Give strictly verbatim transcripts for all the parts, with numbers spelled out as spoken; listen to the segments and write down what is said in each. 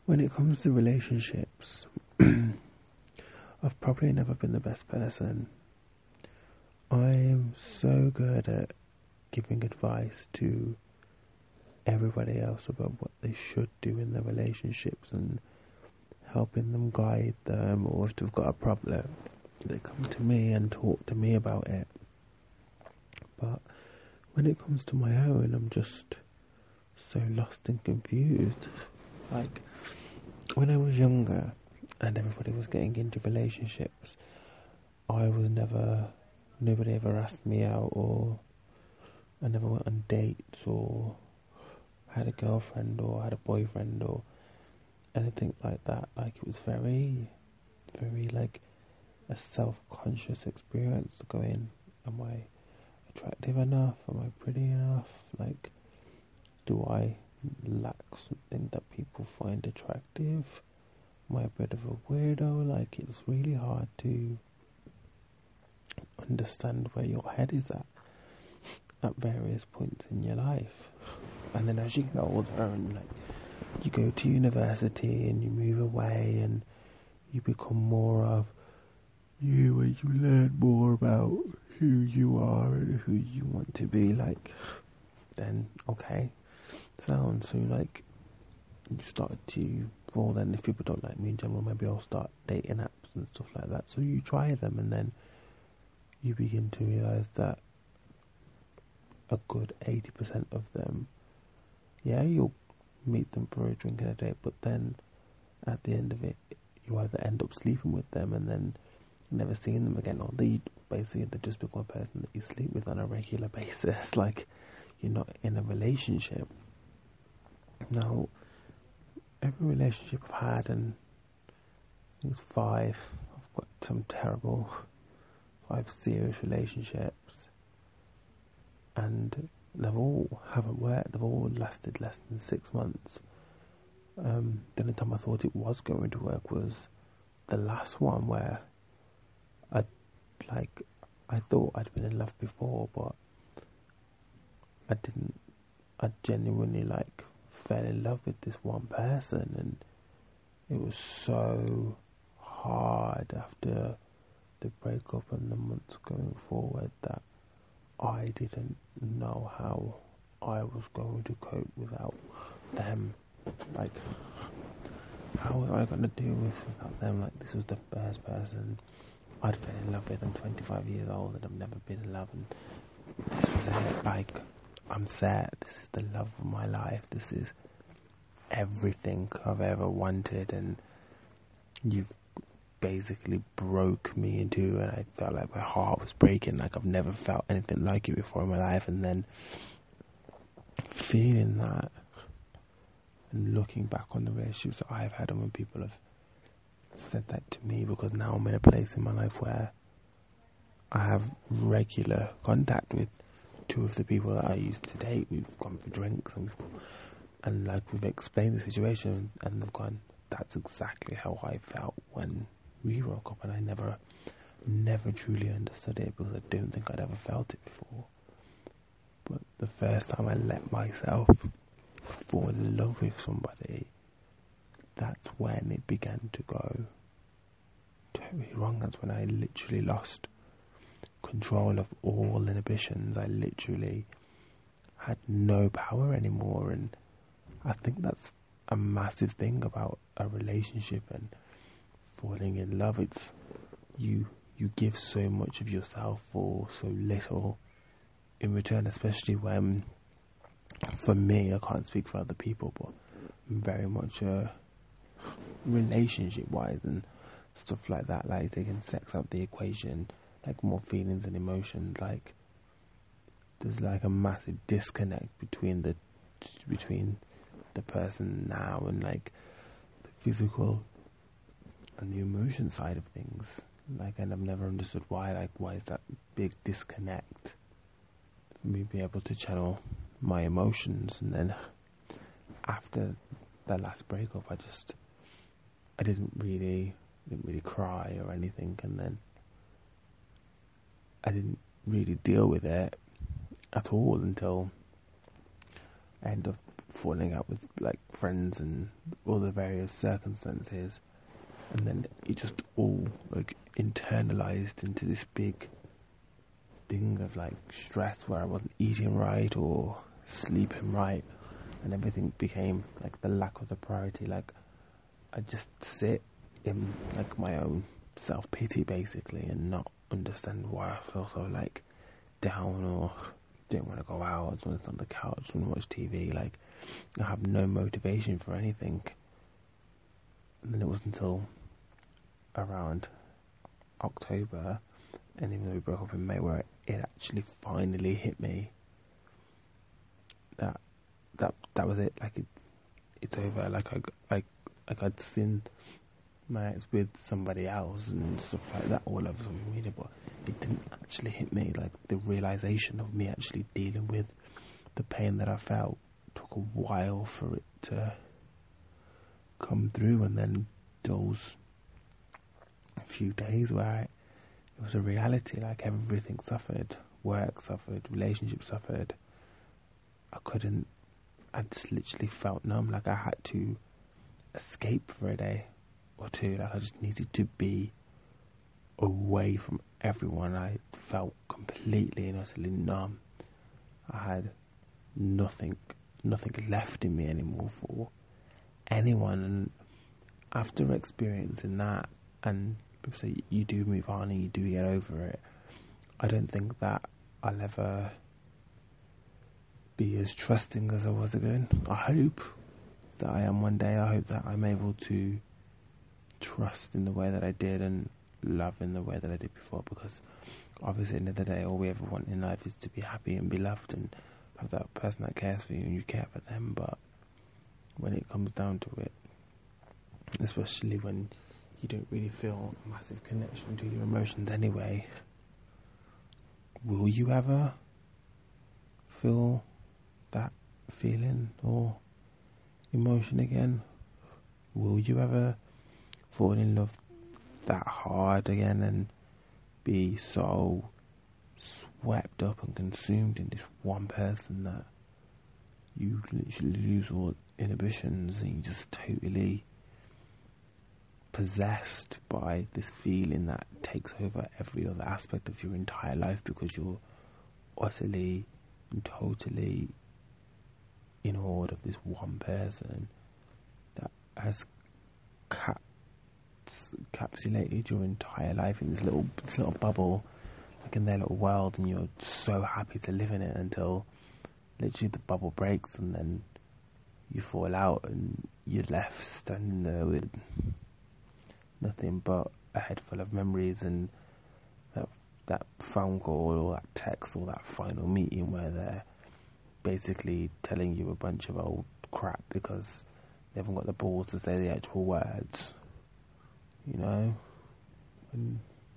When it comes to relationships, I've probably never been the best person. I am so good at giving advice to everybody else about what they should do in their relationships and helping them, guide them, or if they've got a problem, they come to me and talk to me about it. But when it comes to my own, I'm just so lost and confused. Like, when I was younger and everybody was getting into relationships, I was never, nobody ever asked me out, or I never went on dates, or had a girlfriend, or had a boyfriend, or anything like that. Like, it was very, very like a self-conscious experience to go in. Am I attractive enough? Am I pretty enough? Like, do I lack something that people find attractive? Am I a bit of a weirdo? Like, it's really hard to understand where your head is at at various points in your life. And then as you get older and like you go to university and you move away and you become more of you, and you learn more about who you are and who you want to be, like, then okay, sounds so like you start to, well then if people don't like me in general, maybe I'll start dating apps and stuff like that. So you try them and then you begin to realise that a good eighty percent of them, yeah, you'll meet them for a drink and a date, but then at the end of it, you either end up sleeping with them and then never seeing them again, or they basically they just become a person that you sleep with on a regular basis. Like, you're not in a relationship. Now, every relationship I've had, and I think it's five, I've got some terrible, five serious relationships, and they've all haven't worked. They've all lasted less than six months. Um, the only time I thought it was going to work was the last one, where I like I thought I'd been in love before, but I didn't. I genuinely like fell in love with this one person, and it was so hard after the breakup and the months going forward that I didn't know how I was going to cope without them. Like, how was I going to deal with without them? Like, this was the first person I'd fell in love with. I'm twenty-five years old and I've never been in love, and this was it. Like, I'm set. This is the love of my life. This is everything I've ever wanted, and you've basically broke me in two, and I felt like my heart was breaking. Like, I've never felt anything like it before in my life, and then feeling that and looking back on the relationships that I've had, and when people have said that to me, because now I'm in a place in my life where I have regular contact with two of the people that I used to date. We've gone for drinks and we've, and like we've explained the situation, and they've gone, that's exactly how I felt when we broke up, and I never never truly understood it because I don't think I'd ever felt it before. But the first time I let myself fall in love with somebody, that's when it began to go totally wrong. That's when I literally lost control of all inhibitions. I literally had no power anymore, and I think that's a massive thing about a relationship and falling in love. It's you you give so much of yourself for so little in return, especially when, for me, I can't speak for other people, but I'm very much a relationship wise and stuff like that, like taking sex out the equation, like more feelings and emotions, like there's like a massive disconnect between the between the person now and like the physical and the emotion side of things. Like, and I've never understood why, like why is that big disconnect for me being able to channel my emotions. And then after that last breakup, I just I didn't really didn't really cry or anything, and then I didn't really deal with it at all until I ended up falling out with like friends and all the various circumstances, and then it just all like internalized into this big thing of like stress where I wasn't eating right or sleeping right, and everything became like the lack of the priority. Like I just sit in like my own self-pity basically and not understand why I feel so like down or didn't want to go out. I just want to sit on the couch and watch T V. Like I have no motivation for anything. And then it was until around October, and even though we broke up in May, where it actually finally hit me that that that was it. Like it's it's over. Like I I like I'd seen my ex with somebody else and stuff like that all over social media, but it didn't actually hit me. Like the realization of me actually dealing with the pain that I felt took a while for it to come through, and then those few days where I, it was a reality. Like everything suffered, work suffered, relationships suffered. I couldn't. I just literally felt numb. Like I had to escape for a day or two. Like I just needed to be away from everyone. I felt completely and utterly numb. I had nothing, nothing left in me anymore for anyone. And after experiencing that, and people say you do move on and you do get over it, I don't think that I'll ever be as trusting as I was again. I hope that I am one day. I hope that I'm able to trust in the way that I did and love in the way that I did before, because obviously at the end of the day all we ever want in life is to be happy and be loved and have that person that cares for you and you care for them. But when it comes down to it, especially when you don't really feel a massive connection to your emotions anyway, will you ever feel that feeling or emotion again? Will you ever fall in love that hard again and be so swept up and consumed in this one person that you literally lose all inhibitions and you just totally possessed by this feeling that takes over every other aspect of your entire life, because you're utterly and totally in awe of this one person that has cap- encapsulated your entire life in this little this little bubble, like in their little world, and you're so happy to live in it until literally the bubble breaks and then you fall out and you're left standing there with nothing but a head full of memories and that that phone call or that text or that final meeting where they're basically telling you a bunch of old crap because they haven't got the balls to say the actual words. You know, when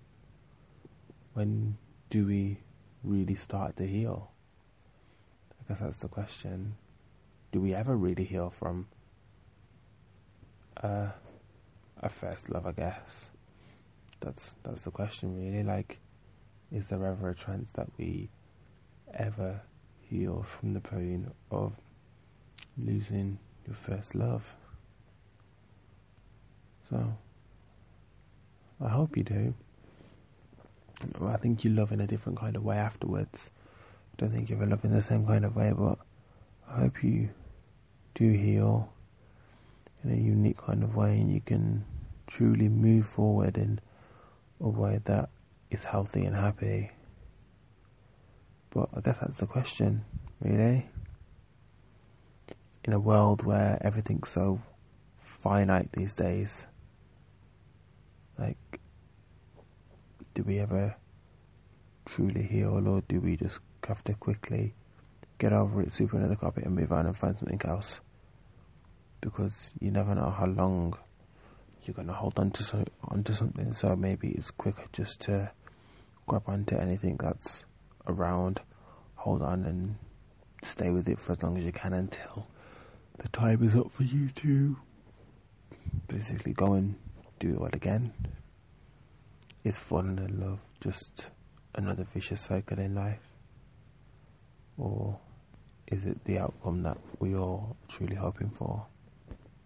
when do we really start to heal? I guess that's the question. Do we ever really heal from uh, a first love? I guess that's that's the question, really. Like, is there ever a chance that we ever heal from the pain of losing your first love? So I hope you do. I think you love in a different kind of way afterwards. I don't think you ever love in the same kind of way, but I hope you do heal in a unique kind of way and you can truly move forward in a way that is healthy and happy. But I guess that's the question, really. In a world where everything's so finite these days, like, do we ever truly heal, or do we just have to quickly get over it, sweep under the carpet and move on and find something else? Because you never know how long you're going to hold on to, so, onto something, so maybe it's quicker just to grab onto anything that's around, hold on and stay with it for as long as you can until the time is up for you to basically go and do it all again. Is falling in love just another vicious cycle in life? Or is it the outcome that we are truly hoping for?